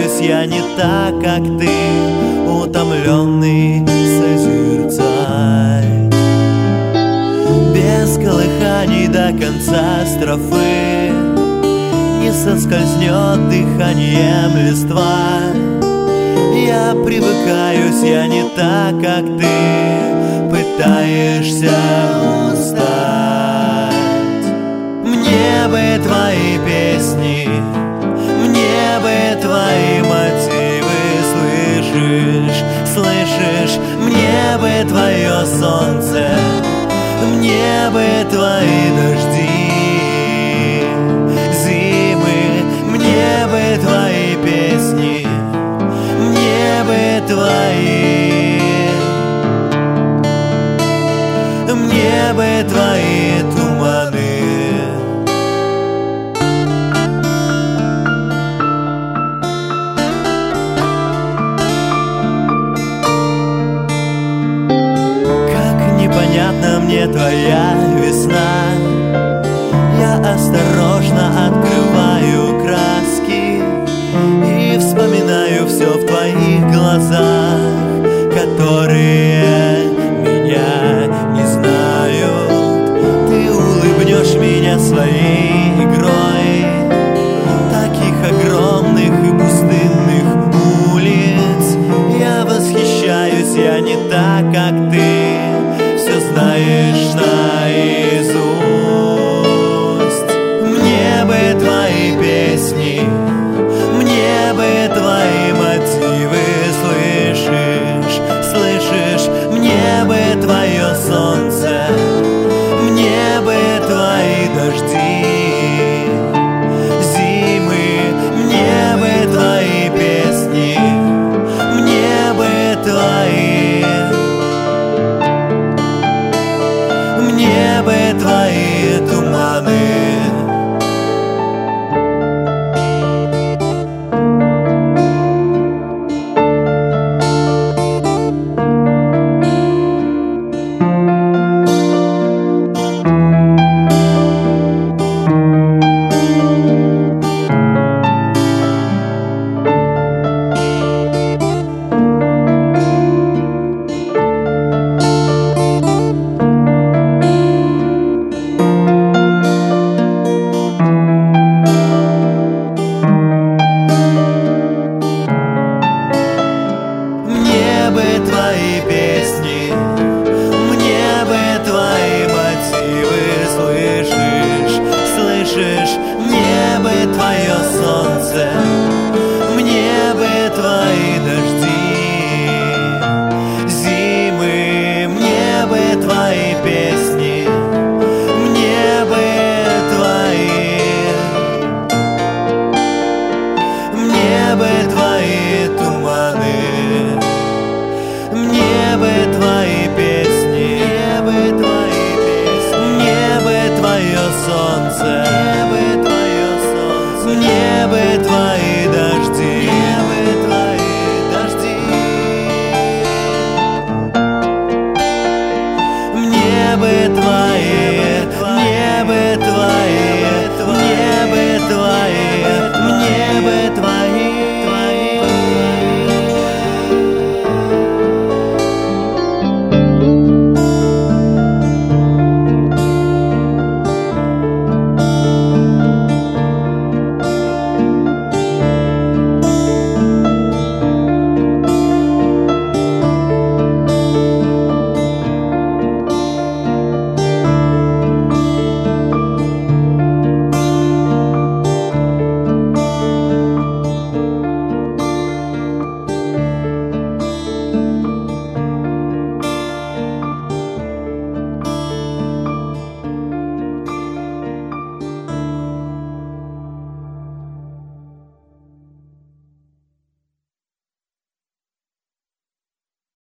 привыкаюсь я не так, как ты, утомленный созерцать. Без колыханий до конца строфы не соскользнет дыханием листва. Я привыкаюсь я не так, как ты, пытаешься устать. Мне бы твои песни, мне бы твои мотивы, слышишь, слышишь? Мне бы твое солнце, мне бы твои дожди, зимы, мне бы твои песни, мне бы твои, мне бы твои туманы. Непонятна мне твоя весна. Я осторожно открываю краски и вспоминаю все в твоих глазах, которые меня не знают. Ты улыбнешь меня своей игрой таких огромных и пустынных улиц. Я восхищаюсь я не так, как ты, знаешь наизусть. Мне бы твои песни, мне бы твои мотивы, слышишь, слышишь? Мне бы твое солнце, мне бы твои дожди, зимы, мне бы твои песни, мне бы твои, мне бы твои туманы. Твои песни, мне бы твои мотивы, слышишь, слышишь? Мне бы твое солнце, мне бы твои